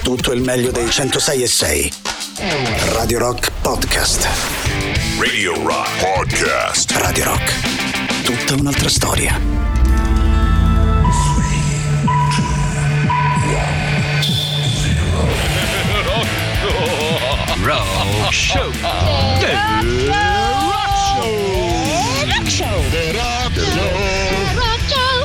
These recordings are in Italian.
tutto il meglio dei 106.6. Radio Rock Podcast. Radio Rock Podcast. Radio Rock. Tutta un'altra storia. Rock Show. The Rock Show. The Rock Show.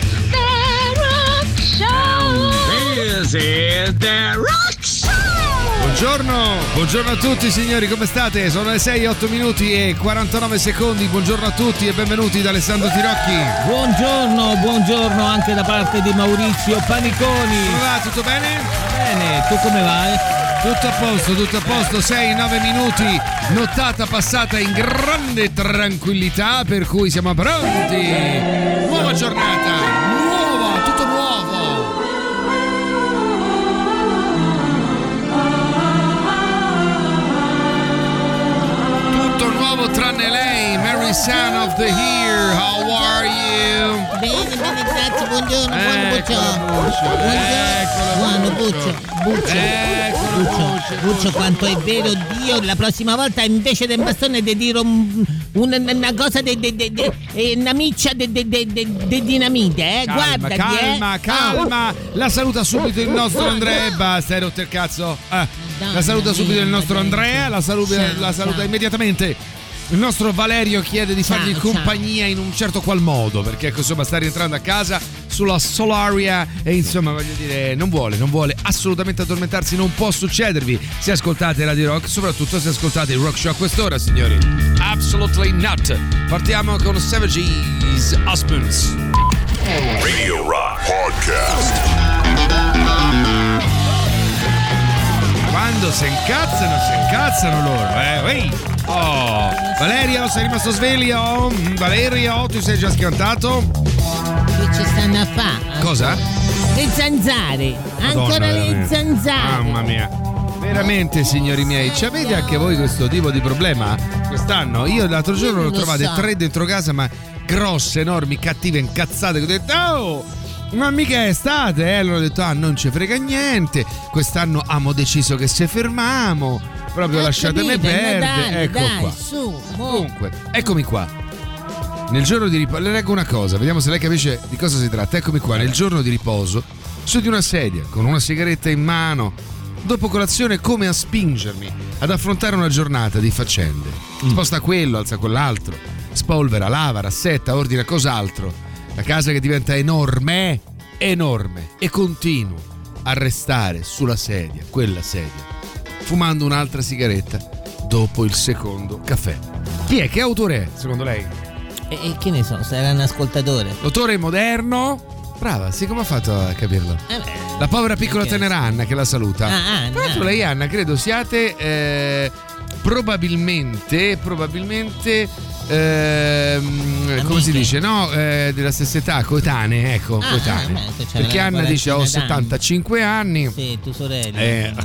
This is The Rock Show. Buongiorno a tutti signori, come state? Sono le 6:08 minuti e 49 secondi. Buongiorno a tutti e benvenuti da Alessandro Tirocchi. Buongiorno anche da parte di Maurizio Paniconi. Come va? Tutto bene? Bene, tu come vai? Tutto a posto, 6-9 minuti, nottata passata in grande tranquillità, per cui siamo pronti. Nuova giornata, tutto nuovo. Tutto nuovo tranne lei, Mary Son of the Here, how are you? Bene, grazie, buongiorno, Buccio, quanto è vero, Dio, la prossima volta invece del bastone de dire una cosa una miccia de dinamite, Calma, la saluta subito il nostro Andrea e basta, hai rotto il cazzo. La saluta subito il nostro Andrea, la saluta immediatamente. Il nostro Valerio chiede di fargli compagnia in un certo qual modo, perché insomma sta rientrando a casa sulla Solaria e insomma voglio dire non vuole assolutamente addormentarsi, non può succedervi se ascoltate Radio Rock, soprattutto se ascoltate il Rock Show a quest'ora, signori. Absolutely not. Partiamo con Savage's Husbands. Radio Rock Podcast. Quando si incazzano loro, Oh, Valerio, sei rimasto sveglio? Valerio, tu sei già schiantato? Che ci stanno a fare? Cosa? Le zanzare, ancora le zanzare. Mamma mia. Veramente, signori miei, ci avete anche voi questo tipo di problema quest'anno? Io l'altro giorno ne ho trovate 3 dentro casa, ma grosse, enormi, cattive, incazzate, che ho detto, oh, ma mica è estate, Allora ho detto, non ci frega niente, quest'anno abbiamo deciso che se fermiamo. Proprio lasciatemi perdere. Ecco dai, qua. Su, Comunque, eccomi qua. Nel giorno di riposo, le leggo una cosa, vediamo se lei capisce di cosa si tratta. Eccomi qua, nel giorno di riposo, su di una sedia, con una sigaretta in mano, dopo colazione, come a spingermi ad affrontare una giornata di faccende. Sposta quello, alza quell'altro, spolvera, lava, rassetta, ordina cos'altro. La casa che diventa enorme, e continuo a restare sulla sedia, quella sedia, fumando un'altra sigaretta dopo il secondo caffè. Chi è? Che autore è, secondo lei? E che ne so, sarà un ascoltatore. L'autore moderno? Brava, sì, come ha fatto a capirlo? La povera piccola tenera Anna che la saluta. Anna. Tra l'altro lei, Anna, credo siate probabilmente come si dice, no? Della stessa età, coetanee, ecco, coetanee. Perché Anna dice ho 75 anni. Sì, tu sorella.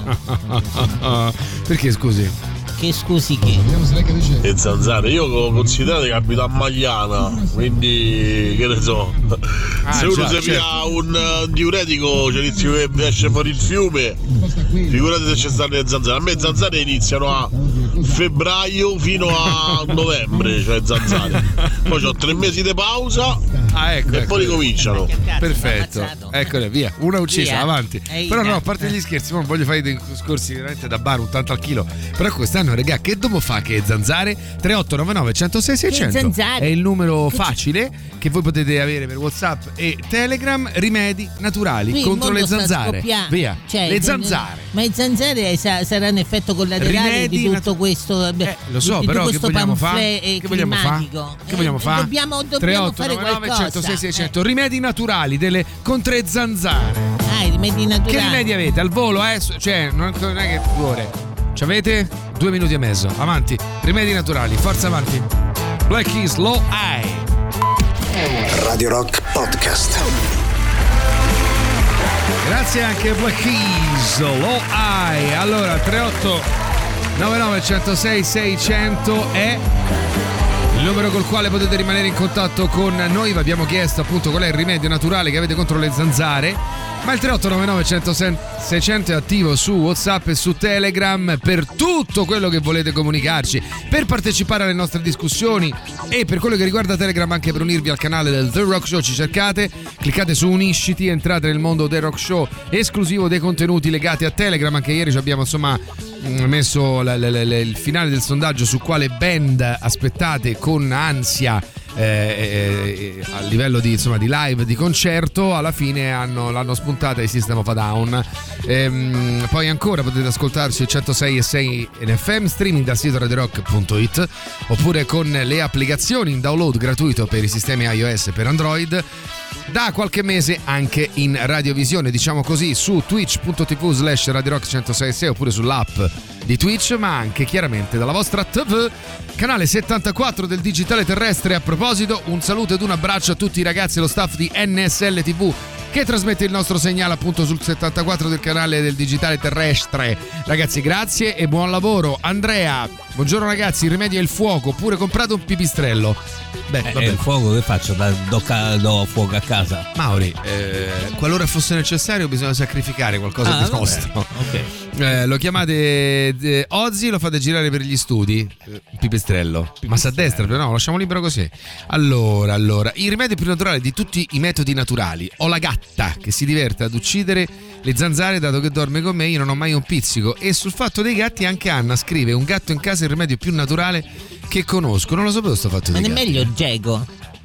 Perché scusi? Che scusi che? E zanzare, io considero che abito a Magliana, quindi che ne so, se uno si pia un diuretico ci esce fuori il fiume, figurate se ci stanno le zanzare. A me zanzare iniziano a febbraio fino a novembre, cioè zanzare. Poi ho 3 mesi di pausa e poi ricominciano. Perfetto, eccole, via, una uccisa, via. Avanti. Però no, a parte gli scherzi, non voglio fare dei discorsi veramente da bar, un tanto al chilo. Però quest'anno, regà, che dopo fa che zanzare? 3899 106 600 è il numero facile che voi potete avere per WhatsApp e Telegram. Rimedi naturali qui contro le zanzare. Via, cioè, le zanzare. Ma i zanzare saranno effetto collaterale di tutto questo. Lo so, di però questo che vogliamo fare? Che vogliamo fare? Che vogliamo fare? Dobbiamo 3899 fare 106 600 rimedi naturali contro le zanzare. I rimedi naturali. Che rimedi avete? Al volo, Cioè, non è che vuole. Ci avete 2 minuti e mezzo. Avanti. Rimedi naturali. Forza avanti. Black Keys, Low Eye. Radio Rock Podcast. Grazie anche a Black Keys, Low Eye. Allora, 3899 106 600 è Il numero col quale potete rimanere in contatto con noi. Vi abbiamo chiesto appunto qual è il rimedio naturale che avete contro le zanzare, ma il 3899 106 600 è attivo su WhatsApp e su Telegram per tutto quello che volete comunicarci, per partecipare alle nostre discussioni e per quello che riguarda Telegram anche per unirvi al canale del The Rock Show. Ci cercate, cliccate su unisciti, entrate nel mondo The Rock Show esclusivo dei contenuti legati a Telegram. Anche ieri ci abbiamo messo il finale del sondaggio su quale band aspettate con ansia a livello di live, di concerto. Alla fine l'hanno spuntata i System of a Down. Poi ancora potete ascoltarci 106.6 in FM streaming dal sito radiorock.it oppure con le applicazioni in download gratuito per i sistemi iOS e per Android. Da qualche mese anche in radiovisione, diciamo così, su twitch.tv/radiorock106.6 oppure sull'app di Twitch, ma anche chiaramente dalla vostra TV, canale 74 del digitale terrestre. A proposito, un saluto ed un abbraccio a tutti i ragazzi e lo staff di NSL TV che trasmette il nostro segnale appunto sul 74 del canale del digitale terrestre. Ragazzi, grazie e buon lavoro. Andrea, buongiorno ragazzi, il rimedio è il fuoco, oppure comprate un pipistrello. Vabbè. Il fuoco che faccio? Do fuoco a casa? Mauri, qualora fosse necessario bisogna sacrificare qualcosa di nostro. Ok. Lo chiamate Ozzy, lo fate girare per gli studi. Pipistrello. Ma sa a destra, però no, lasciamo libero così. Allora, il rimedio più naturale di tutti i metodi naturali. Ho la gatta che si diverte ad uccidere le zanzare, dato che dorme con me, io non ho mai un pizzico. E sul fatto dei gatti anche Anna scrive: un gatto in casa è il rimedio più naturale che conosco. Non lo sapevo sto fatto di non gatti. è meglio Gego?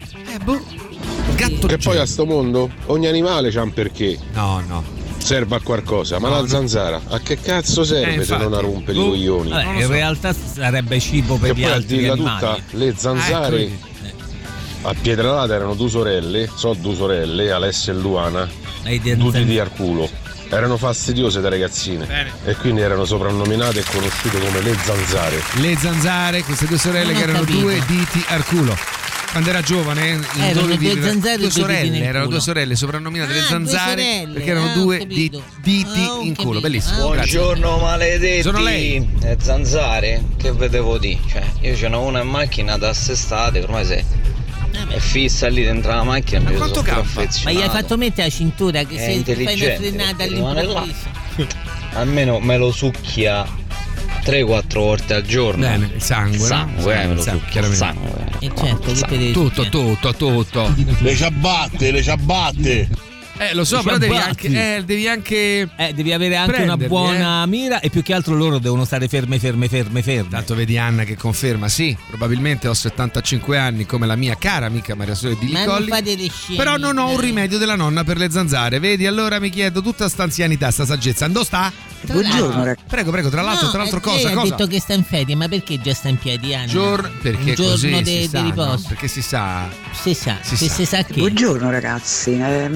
Gatto che poi a sto mondo ogni animale c'ha un perché. No. Serve a qualcosa, ma la zanzara a che cazzo serve se non a rompere i coglioni? In realtà sarebbe cibo per che gli poi a altri dirla animali. tutta, le zanzare a Pietralata erano due sorelle, Alessia e Luana, tutti di Arculo. Erano fastidiose da ragazzine. Bene. E quindi erano soprannominate e conosciute come le zanzare. Le zanzare, queste due sorelle che erano due diti al culo. Quando era giovane, erano due zanzare, due sorelle, erano culo. due sorelle soprannominate le zanzare, due sorelle, perché erano due diti in culo. Bellissimo. Buongiorno maledetti. Sono lei. Zanzare, che vedevo di? Cioè, io ce n'ho una in macchina da quest'estate, ormai è fissa lì dentro la macchina. Ma quanto campa? Ma gli hai fatto mettere la cintura che se fai una frenata all'improvviso. Almeno me lo succhia 3-4 volte al giorno. Bene, il sangue, me lo succhia il sangue. E certo, che per tutto. Le ciabatte. Lo so, però devi anche devi avere anche una buona mira, e più che altro loro devono stare ferme. Tanto vedi Anna che conferma: sì, probabilmente ho 75 anni come la mia cara amica Maria Sole di Licolli, però non ho un rimedio della nonna per le zanzare. Vedi, allora mi chiedo, tutta sta anzianità, sta saggezza, dove sta? Buongiorno ragazzi. Prego, tra l'altro cosa? Ha detto che sta in ferie, ma perché già sta in piedi, Anna? Perché un giorno così di riposo. No? Perché si sa che. Buongiorno ragazzi,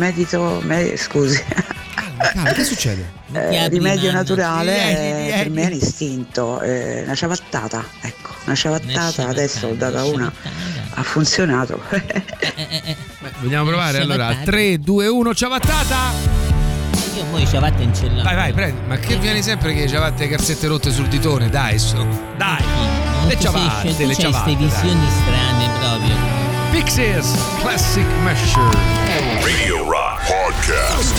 scusi. Calma, che succede? Rimedio naturale per me è l'istinto, una ciabattata, ecco, adesso ho data una, ha funzionato. Vogliamo provare? Allora, 3, 2, 1, ciabattata! Io mo' i ciabatte in cellato. Vai, prendi. Ma che vieni sempre che ciabatte e calzette rotte sul ditone? Dai, le ciabatte. C'è queste visioni strane proprio. Pixies Classic Measure. Radio Rock Podcast.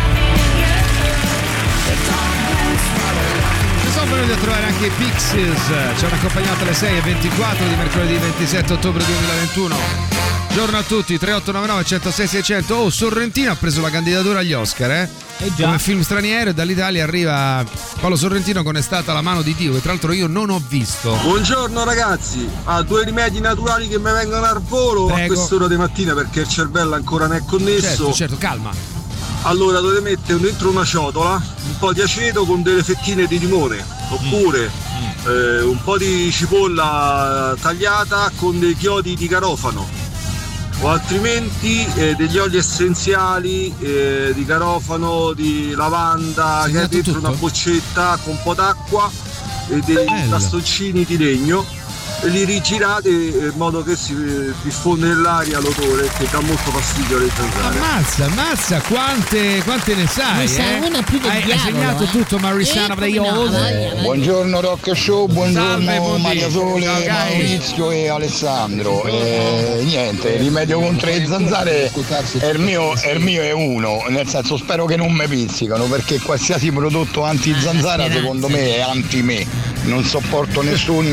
Ci sono venuti a trovare anche i Pixies. Ci hanno accompagnato alle 6:24 di mercoledì 27 ottobre 2021. Buongiorno a tutti, 3899 106 600. Oh, Sorrentino ha preso la candidatura agli Oscar, già. Come film straniero, e dall'Italia arriva Paolo Sorrentino con È stata la mano di Dio, che tra l'altro io non ho visto. Buongiorno ragazzi, due rimedi naturali che mi vengono al volo. Prego. A quest'ora di mattina perché il cervello ancora non è connesso. Certo, calma. Allora dovete mettere dentro una ciotola un po' di aceto con delle fettine di limone, oppure un po' di cipolla tagliata con dei chiodi di garofano, o altrimenti degli oli essenziali di garofano, di lavanda, che è dentro una boccetta con un po' d'acqua e dei bastoncini di legno. e li rigirate in modo che si diffonde nell'aria l'odore che dà molto fastidio alle zanzare. Ammazza, quante ne sai? Una più del Hai segnato tutto, Marisana Buongiorno Rock Show, buongiorno Maria Sole, Maurizio e Alessandro. Niente, il rimedio contro le zanzare il mio è uno, nel senso spero che non mi pizzicano, perché qualsiasi prodotto anti-zanzara secondo me è anti-me. Non sopporto nessun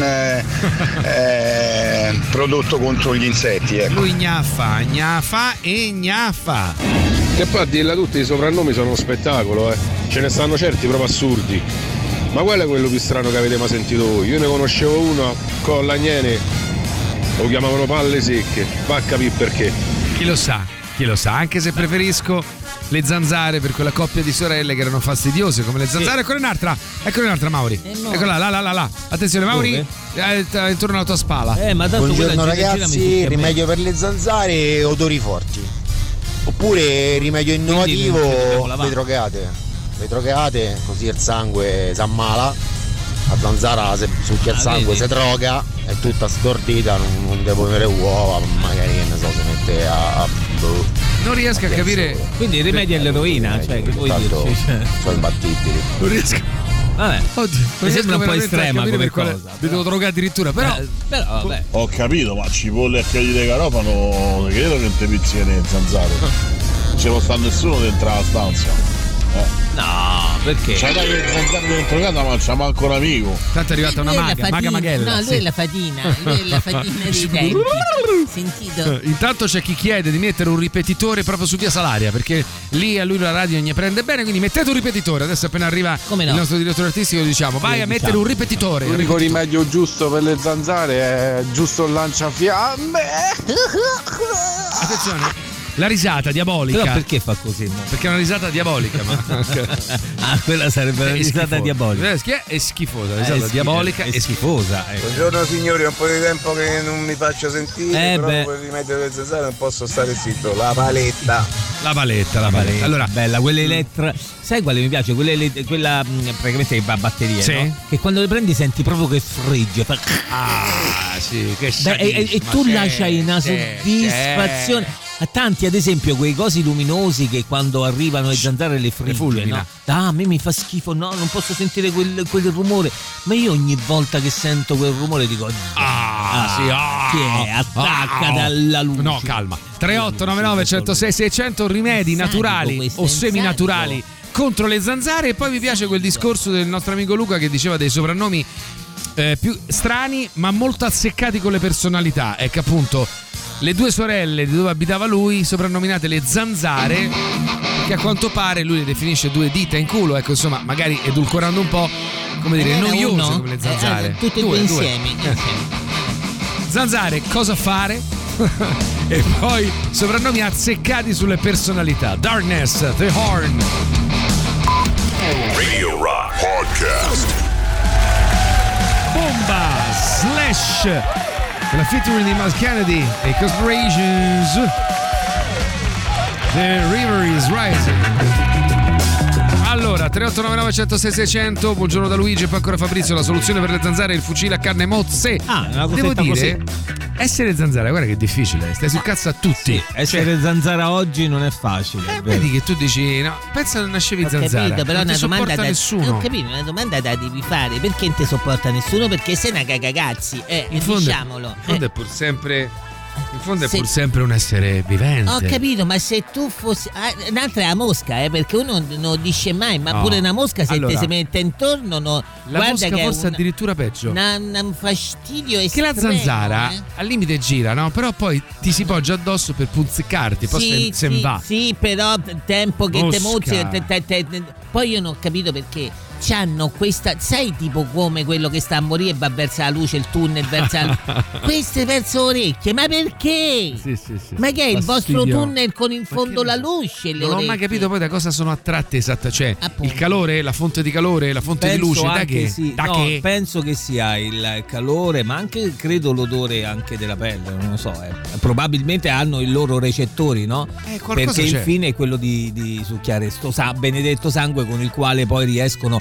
prodotto contro gli insetti. Ecco. Lui gnaffa. Che poi a dirla tutti, i soprannomi sono uno spettacolo, ce ne stanno certi proprio assurdi. Ma qual è quello più strano che avete mai sentito voi? Io ne conoscevo uno con l'Agnene, lo chiamavano palle secche, va a capire perché. Chi lo sa, anche se preferisco le zanzare per quella coppia di sorelle che erano fastidiose come le zanzare. Eccolo un'altra Mauri, eccola là. Attenzione Mauri, intorno alla tua spalla. Ma buongiorno ragazzi, rimedio per le zanzare, odori forti, oppure rimedio innovativo, vetrocate, così il sangue si ammala, la zanzara se succhia il sangue si droga, è tutta stordita, non deve ponere uova, magari che ne so, si mette non riesco a capire. Quindi il rimedio è l'eroina, cioè che vuoi dirci? Sono imbattibili. Non riesco. Vabbè, mi sembra un po' estrema come cosa. Mi devo drogare addirittura, però vabbè. Ho capito, ma cipolle e chiodi di garofano, credo che non te pizzicano le zanzare. Non ci può stare nessuno dentro la stanza. No, perché? C'è da che le zanzare dentro casa, ma c'è manco un amico. Tanto è arrivata una maga Maghella. No, lui è la fatina dei denti. Sentito? Intanto c'è chi chiede di mettere un ripetitore proprio su via Salaria, perché lì a lui la radio ne prende bene, quindi mettete un ripetitore. Adesso appena arriva il nostro direttore artistico diciamo vai a mettere un ripetitore. L'unico rimedio giusto per le zanzare è giusto il lanciafiamme. Attenzione, la risata diabolica. Però perché fa così? Perché è una risata diabolica. Quella sarebbe una risata diabolica. È schifosa, la risata diabolica è schifosa. Buongiorno signori, è un po' di tempo che non mi faccio sentire, però per il rimedio del zanzare non posso stare zitto. La paletta. Allora, bella, quella elettra. Sai quale mi piace? Quella praticamente a batterie, sì, no? Che quando le prendi senti proprio che frigge. Sì, che e tu lasciai una soddisfazione. A tanti, ad esempio, quei cosi luminosi che quando arrivano le zanzare le frigge, no? A me mi fa schifo, no, non posso sentire quel rumore. Ma io ogni volta che sento quel rumore dico attacca dalla luce. No, calma. 3899 106 600 rimedi naturali o seminaturali contro le zanzare. E poi mi piace quel discorso del nostro amico Luca che diceva dei soprannomi più strani ma molto azzeccati con le personalità. Ecco, appunto, le due sorelle di dove abitava lui soprannominate le zanzare, che a quanto pare lui le definisce due dita in culo, ecco, insomma, magari edulcorando un po', come dire, noiose come le zanzare. Tutte e due insieme. Zanzare, cosa fare? E poi soprannomi azzeccati sulle personalità. Darkness, The Horn. Radio Rock Podcast. Bomba, Slash, la featuring di Miles Kennedy e Conspirations. The River is Rising. Allora, 3899 106 600, buongiorno da Luigi e poi ancora Fabrizio. La soluzione per le zanzare è il fucile a carne mozze. Devo dire, essere zanzara, guarda che è difficile, stai sul cazzo a tutti. Sì, essere zanzara oggi non è facile. Vedi che tu dici, no, pensa che nascevi zanzara. Capito, però non una ti domanda sopporta nessuno. Ho capito, una domanda da devi fare. Perché non ti sopporta nessuno? Perché sei una cagagazzi, diciamolo. In fondo è pur sempre. In fondo è pur sempre un essere vivente. Ho capito, ma se tu fossi. Un'altra è la mosca, perché uno non dice mai, ma pure una mosca se ti si mette intorno. No, la mosca che forse addirittura peggio. Un fastidio estremo. Che la zanzara al limite gira, no? Però poi ti si poggia addosso per puzzicarti, poi se ne va. Sì, però tempo che te mozzi. Poi io non ho capito perché. C'hanno questa, sai, tipo come quello che sta a morire e va verso la luce, il tunnel verso queste verso orecchie, ma perché? Sì. Ma che è il vostro tunnel con in fondo la luce? Non ho mai capito poi da cosa sono attratte esatta, cioè appunto. Il calore, la fonte di calore, la fonte di luce, da che? Che? Penso che sia il calore, ma anche credo l'odore anche della pelle, non lo so, probabilmente hanno i loro recettori, no? Perché infine è quello di succhiare sto benedetto sangue con il quale poi riescono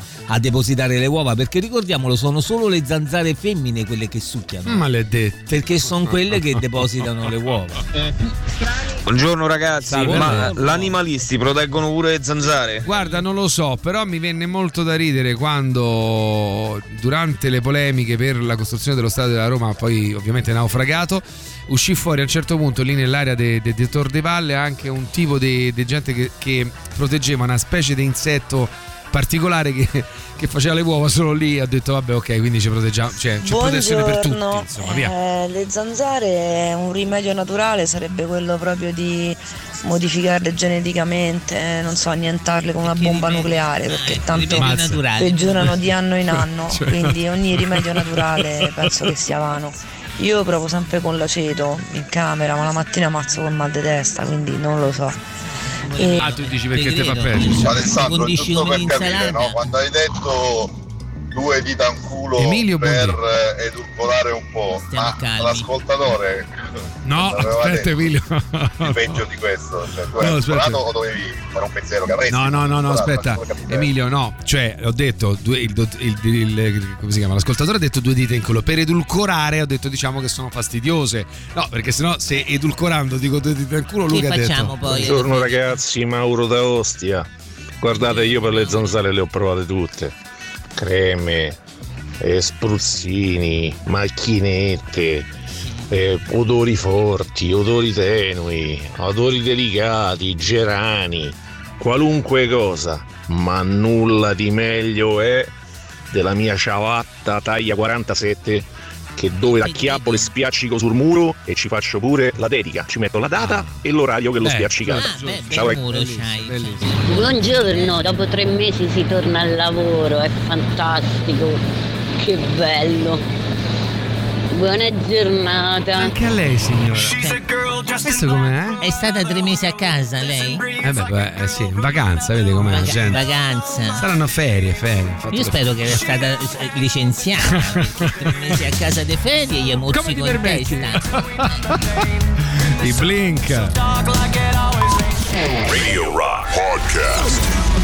a depositare le uova, perché ricordiamolo, sono solo le zanzare femmine quelle che succhiano. Maledette. Perché sono quelle che depositano le uova. Buongiorno ragazzi. Salve. Ma l'animalisti proteggono pure le zanzare? Guarda, non lo so, però mi venne molto da ridere quando durante le polemiche per la costruzione dello stadio della Roma, poi ovviamente naufragato, uscì fuori a un certo punto lì nell'area di Tor de Valle anche un tipo di gente che proteggeva una specie di insetto particolare che faceva le uova solo lì. Ha detto vabbè, ok, quindi ci proteggiamo, cioè c'è protezione per tutti, insomma, via. Le zanzare, un rimedio naturale sarebbe quello proprio di modificarle geneticamente, non so, annientarle con una bomba nucleare, perché tanto peggiorano di anno in anno, cioè. quindi ogni rimedio naturale penso che sia vano. Io provo sempre con l'aceto in camera, ma la mattina ammazzo col mal di testa, quindi non lo so. Tu dici perché te fa peggio? Alessandro, giusto per capire, no? Quando hai detto 2 dita in culo Emilio per edulcorare un po', ma l'ascoltatore aspetta Emilio, di peggio di questo, cioè tu hai edulcorato o dovevi fare un pensiero che avresti? No, aspetta Emilio, no, cioè ho detto come si chiama, l'ascoltatore ha detto 2 dita in culo, per edulcorare ho detto diciamo che sono fastidiose, no, perché sennò se edulcorando dico 2 dita in culo, Luca ha detto poi? Buongiorno ragazzi, Mauro da Ostia. Guardate, io per le zanzare le ho provate tutte, creme, spruzzini, macchinette, odori forti, odori tenui, odori delicati, gerani, qualunque cosa, ma nulla di meglio è della mia ciabatta taglia 47, che dove la chiappo le spiaccico sul muro e ci faccio pure la dedica, ci metto la data e l'orario che l'ho spiaccicato. Ciao ragazzi. Buongiorno, dopo 3 mesi si torna al lavoro, è fantastico, che bello. Buona giornata. Anche a lei, signora. Questo com'è? È stata 3 mesi a casa lei? Sì, in vacanza, vedi com'è la gente. Vacanza. Saranno ferie. Io spero che sia stata licenziata, perché 3 mesi a casa di ferie gli mozzico in testa. I Blink. Radio Rock Podcast.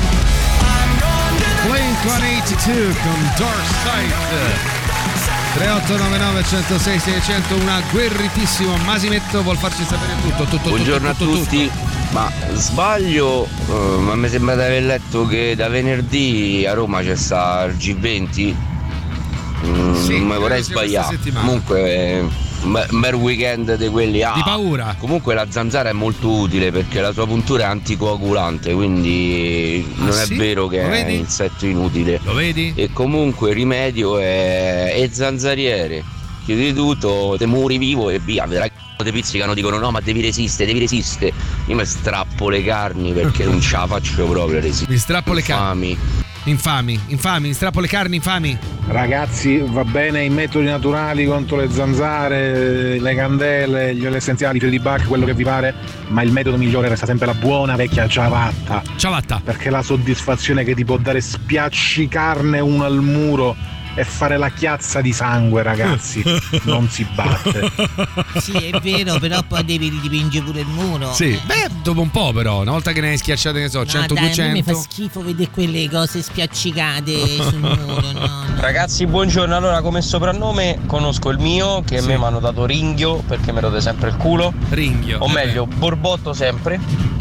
Blink-182 con Dark Side. 3899 106 600, un agguerritissimo Masimetto vuol farci sapere tutto. Buongiorno a tutti. Ma sbaglio, ma mi sembra di aver letto che da venerdì a Roma c'è sta il G20. Non mi vorrei sbagliare. Comunque un bel weekend di quelli di paura. Comunque la zanzara è molto utile perché la sua puntura è anticoagulante, quindi non è vero che è un insetto inutile. Lo vedi? E comunque il rimedio è zanzariere. Chiudi tutto, te muri vivo e via. Vedrai che te pizzicano, dicono no ma devi resistere. Io mi strappo le carni perché non ce la faccio proprio resistere. Mi strappo le carni. Infami, strappo le carni infami. Ragazzi, va bene i metodi naturali contro le zanzare, le candele, gli oli essenziali, i fiori di Bach, quello che vi pare, ma il metodo migliore resta sempre la buona vecchia ciabatta. Perché la soddisfazione che ti può dare spiaccicarne uno al muro e fare la chiazza di sangue, ragazzi, non si batte. Sì, è vero, però poi devi ridipingere pure il muro. Sì, dopo un po' però, una volta che ne hai schiacciate, ne so, 100-200. Dai, a me mi fa schifo vedere quelle cose spiaccicate sul muro, no. Ragazzi, buongiorno. Allora, come soprannome conosco il mio, che a me mi hanno dato Ringhio, perché mi rode sempre il culo. Ringhio. O meglio, Borbotto sempre.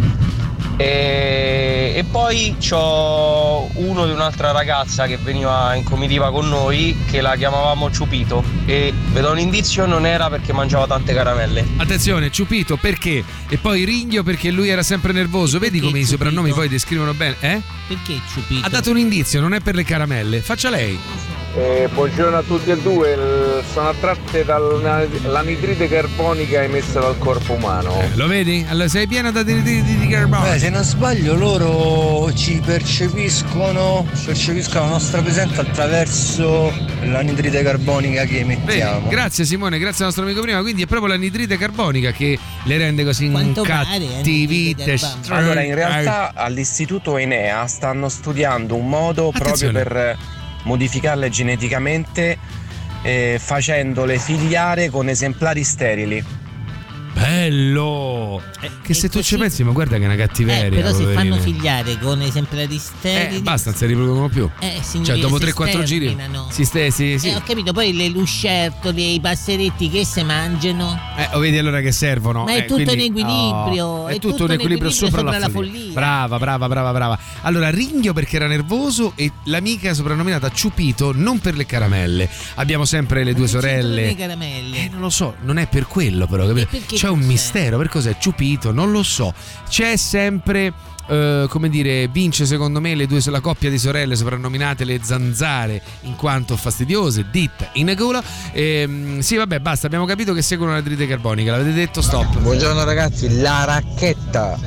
E poi c'ho uno di un'altra ragazza che veniva in comitiva con noi, che la chiamavamo Ciupito, e vi do un indizio, non era perché mangiava tante caramelle. Attenzione, Ciupito perché? E poi Ringhio perché lui era sempre nervoso. Vedi come i soprannomi poi descrivono bene, Perché Ciupito? Ha dato un indizio, non è per le caramelle. Faccia lei. Buongiorno a tutti e due, sono attratte dall'anidride carbonica emessa dal corpo umano. Lo vedi? Allora sei piena da anidride carbonica. Se non sbaglio loro ci percepiscono la nostra presenza attraverso l'anidride carbonica che emettiamo. Bene, grazie Simone, grazie al nostro amico prima. Quindi è proprio l'anidride carbonica che le rende così incattivite. Allora in realtà all'istituto Enea stanno studiando un modo proprio per modificarle geneticamente, facendole figliare con esemplari sterili. bello! Che se tu ci pensi, ma guarda che è una cattiveria. Però se poverine. fanno figliare con esemplari sterili, basta, non si riproducono più. Cioè dopo 3-4 giri sì. ho capito, poi le lucertole, i passeretti che se mangiano. Vedi allora che servono. Ma è tutto in equilibrio. È tutto un equilibrio sopra la follia. Brava. Allora, ringhio perché era nervoso e l'amica soprannominata Ciupito non per le caramelle. Abbiamo sempre le due sorelle. Le caramelle. Non lo so, non è per quello però, capito? C'è un mistero, per cos'è Ciupito? Non lo so. C'è sempre come dire, vince secondo me la coppia di sorelle soprannominate le zanzare in quanto fastidiose, ditta in gola. Sì, vabbè, basta, abbiamo capito che seguono l'anidride carbonica, l'avete detto, stop. Buongiorno ragazzi, la racchetta.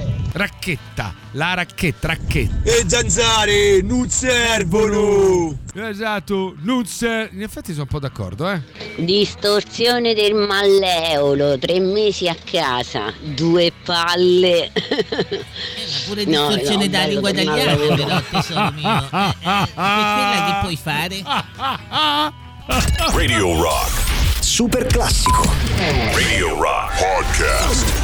E zanzare non servono. Esatto, non servono. In effetti sono un po' d'accordo, Distorsione del malleolo, 3 mesi a casa, 2 palle. Pure distorsione della lingua italiana, però tesoro mio. È quella che puoi fare. Radio Rock. Super classico. Radio Rock Podcast.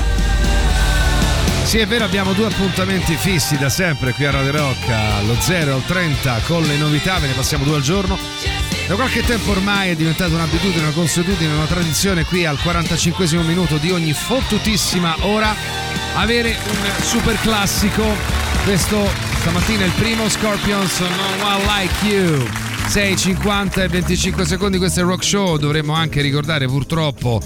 Sì, è vero, abbiamo 2 appuntamenti fissi da sempre qui a Radio Rock, allo 0 al 30 con le novità, ve ne passiamo 2 al giorno. Da qualche tempo ormai è diventata un'abitudine, una consuetudine, una tradizione qui al 45esimo minuto di ogni fottutissima ora avere un super classico. Questo stamattina è il primo, Scorpions, No One Like You. 6:50 e 25 secondi, questo è il Rock Show. Dovremmo anche ricordare purtroppo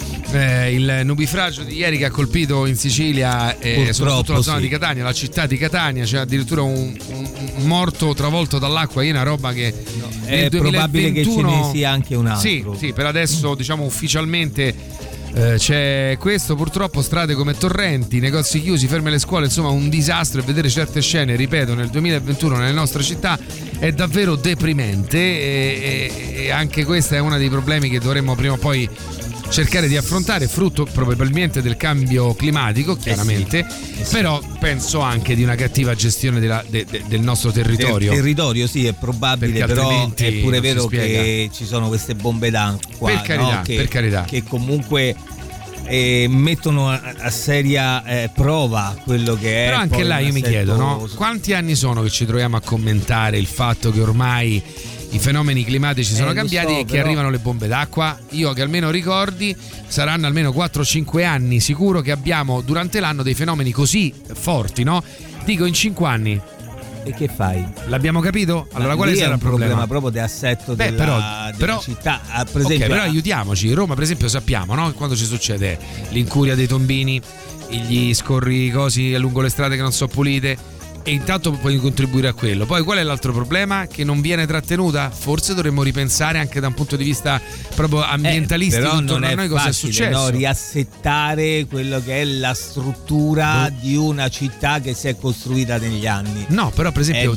il nubifragio di ieri che ha colpito in Sicilia e soprattutto la zona di Catania, la città di Catania. C'è addirittura un morto travolto dall'acqua. È una roba che è 2021, probabile che ce ne sia anche un altro. Sì, per adesso diciamo ufficialmente c'è questo. Purtroppo strade come torrenti, negozi chiusi, ferme le scuole, insomma un disastro. E vedere certe scene, ripeto, nel 2021 nelle nostre città è davvero deprimente e anche questo è uno dei problemi che dovremmo prima o poi cercare di affrontare, frutto probabilmente del cambio climatico, chiaramente, però penso anche di una cattiva gestione del nostro territorio. Del territorio, sì, è probabile, però è pure vero che ci sono queste bombe d'acqua, per carità, no? per carità, che comunque mettono a seria prova quello che è. Però anche là io mi chiedo, no? Quanti anni sono che ci troviamo a commentare il fatto che ormai i fenomeni climatici sono cambiati e che arrivano le bombe d'acqua? Io che almeno ricordi saranno almeno 4-5 anni sicuro che abbiamo durante l'anno dei fenomeni così forti, no? Dico in 5 anni. E che fai? L'abbiamo capito? Allora quale sarà il problema? Proprio di assetto della città, per esempio. Ok, però aiutiamoci. Roma per esempio sappiamo, no? Quando ci succede l'incuria dei tombini, gli scorricosi lungo le strade che non sono pulite, e intanto puoi contribuire a quello. Poi qual è l'altro problema? Che non viene trattenuta? Forse dovremmo ripensare anche da un punto di vista proprio ambientalistico però intorno non a noi è cosa facile, è successo. no? Riassettare quello che è la struttura di una città che si è costruita negli anni. No, però per esempio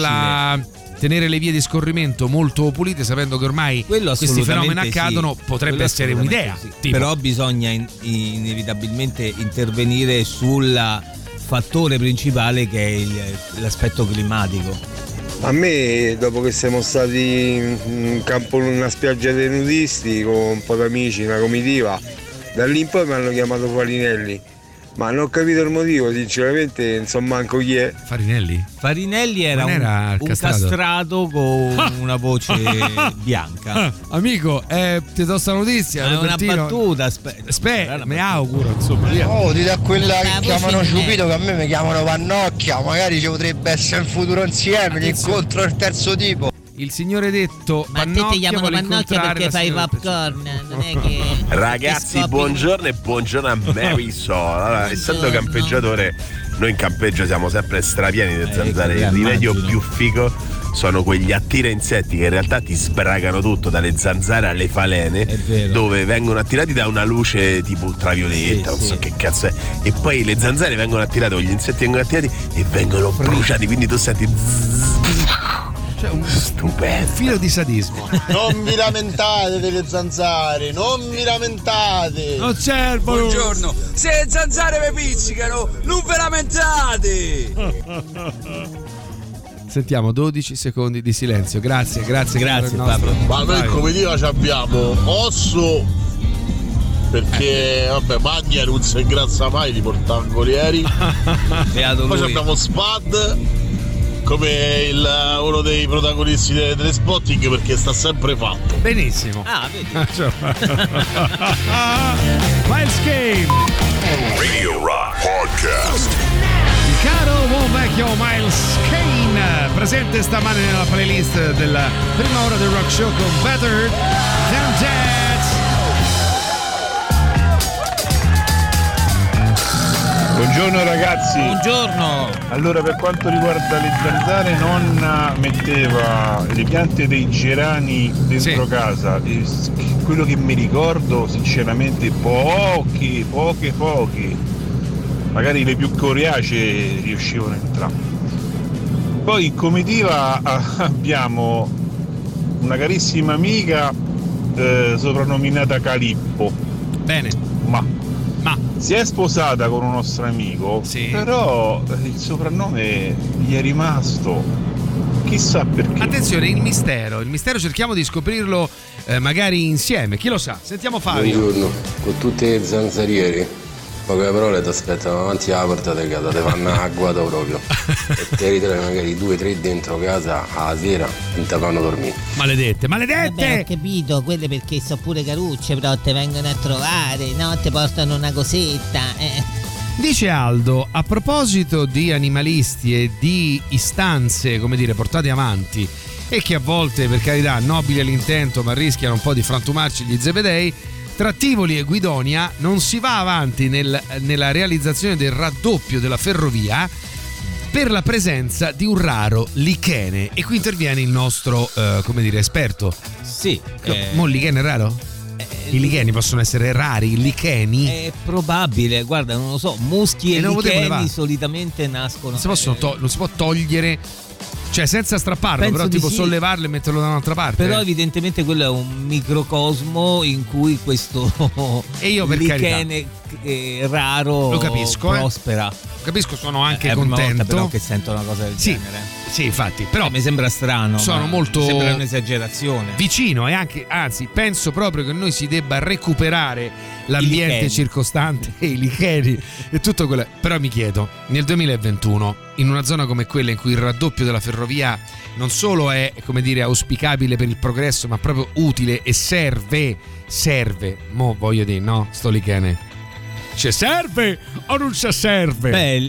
tenere le vie di scorrimento molto pulite, sapendo che ormai questi fenomeni accadono, potrebbe essere un'idea. Sì. Però bisogna inevitabilmente intervenire sul fattore principale che è l'aspetto climatico. A me, dopo che siamo stati in campo in una spiaggia dei nudisti con un po' di amici, una comitiva, da lì in poi mi hanno chiamato Farinelli, ma non ho capito il motivo, sinceramente non so manco chi è. Farinelli era un castrato con una voce bianca. Amico, ti do sta notizia. È una battuta. Aspetta, mi auguro, insomma. Dite a quella che chiamano Ciupito che a me mi chiamano Pannocchia, magari ci potrebbe essere un futuro insieme, l'incontro del terzo tipo. Il signore detto ma Pannocchia, te ti chiamano Pannocchia perché fai popcorn, non è che ragazzi, buongiorno e buongiorno a Marisol. Allora, essendo campeggiatore, noi in campeggio siamo sempre strapieni di zanzare. Il rimedio più figo sono quegli attira insetti che in realtà ti sbragano tutto, dalle zanzare alle falene, dove vengono attirati da una luce tipo ultravioletta, non so che cazzo è, e poi le zanzare vengono attirate, o gli insetti vengono attirati e vengono bruciati, quindi tu senti stupendo, filo di sadismo. Non vi lamentate delle zanzare, non vi lamentate, non servono. Buongiorno, se le zanzare vi pizzicano non vi lamentate. Sentiamo 12 secondi di silenzio. Grazie Pablo. Ma noi come dire ci abbiamo osso perché vabbè, Magna non si ingrazza mai di portare angolieri. Poi abbiamo Spad come uno dei protagonisti delle Spotting, perché sta sempre fatto. Benissimo. Vedi. Miles Kane, Radio Rock Podcast. il caro buon vecchio Miles Kane, presente stamane nella playlist della prima ora del Rock Show con Better Than That. Buongiorno ragazzi. Buongiorno. Allora, per quanto riguarda le zanzare, nonna metteva le piante dei gerani dentro casa. E quello che mi ricordo sinceramente poche. Magari le più coriacee riuscivano a entrare. Poi in comitiva abbiamo una carissima amica soprannominata Calippo. Bene. Ma si è sposata con un nostro amico, sì, però il soprannome gli è rimasto. Chissà perché. Attenzione, il mistero cerchiamo di scoprirlo magari insieme, chi lo sa. Sentiamo Fabio. Buongiorno, con tutti i zanzarieri, poche parole ti aspettano avanti alla porta di casa, ti fanno agguato proprio e te ritrovi magari 2-3 dentro casa alla sera e non ti fanno dormire. Maledette. Vabbè, ho capito, quelle perché sono pure carucce, però te vengono a trovare, no? Te portano una cosetta. Dice Aldo, a proposito di animalisti e di istanze, come dire, portate avanti e che a volte, per carità, nobili all'intento ma rischiano un po' di frantumarci gli zebedei, tra Tivoli e Guidonia non si va avanti nella realizzazione del raddoppio della ferrovia per la presenza di un raro lichene. E qui interviene il nostro, esperto. Sì. Mo' il lichene è raro? I licheni possono essere rari, i licheni? È probabile, guarda, non lo so, muschi e licheni solitamente nascono. Non si può togliere, cioè senza strapparlo, però tipo sollevarlo e metterlo da un'altra parte. Però evidentemente quello è un microcosmo in cui questo lichene raro lo capisco, prospera. Capisco, sono anche è contento. È la prima volta però che sento una cosa del genere. Sì, infatti, però mi sembra strano. Sono molto. Mi sembra un'esagerazione. Vicino e anzi, penso proprio che noi si debba recuperare l'ambiente circostante e i licheni e tutto quello. Però mi chiedo, nel 2021, in una zona come quella in cui il raddoppio della ferrovia non solo è, come dire, auspicabile per il progresso, ma proprio utile e serve. Mo voglio dire, no? Sto lichene. Ci serve o non ci serve?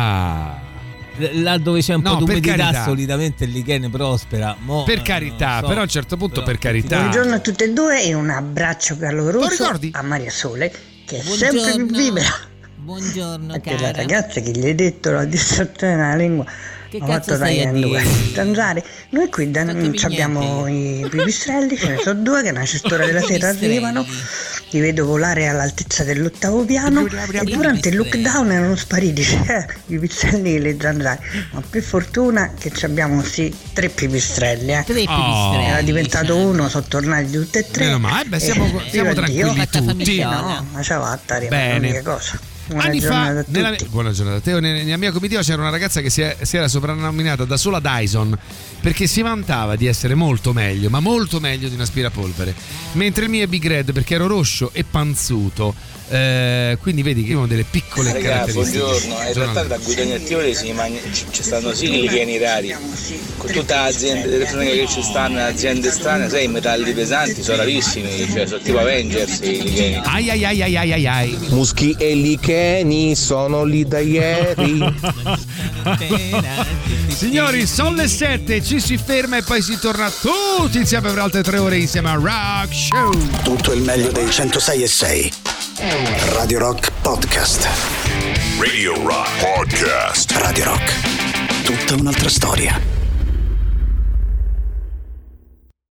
Là dove c'è un po' d'umidità carità, solitamente il lichene prospera. Per carità, però a un certo punto per carità. Buongiorno a tutte e due e un abbraccio caloroso a Maria Sole, che è sempre più libera. Buongiorno, anche cara. la ragazza che gli hai detto la distrazione della lingua. Che ha cazzo fatto stai a dire? Zanzare. Noi qui abbiamo i pipistrelli, ce ne sono due che una cestora della sera arrivano, li vedo volare all'altezza dell'8° piano e durante il lockdown erano spariti i pipistrelli e le zanzare, ma per fortuna che abbiamo 3 pipistrelli. 3 pipistrelli. Era diventato uno, sono tornati tutti e 3. Siamo tranquilli tutti. No, ma ciabatta, bene. Cosa. Anni fa, buona giornata Teo, nella mia comitiva c'era una ragazza che si era soprannominata da sola Dyson perché si vantava di essere molto meglio, ma molto meglio di un aspirapolvere, mentre il mio è Big Red perché ero rosso e panzuto. Quindi vedi che sono delle piccole caratteristiche. Buongiorno, in realtà da Guidonia a Tivoli ci stanno i licheni rari, con tutte le aziende telefoniche che ci stanno, le aziende strane, sai, i metalli pesanti sono rarissimi, cioè sono tipo Avengers i licheni. Ai. Muschi e licheni sono lì da ieri. Signori, sono le 7, ci si ferma e poi si torna tutti insieme per altre 3 ore insieme a Rock Show. Tutto il meglio dei 106.6 Radio Rock Podcast. Radio Rock Podcast. Radio Rock, tutta un'altra storia.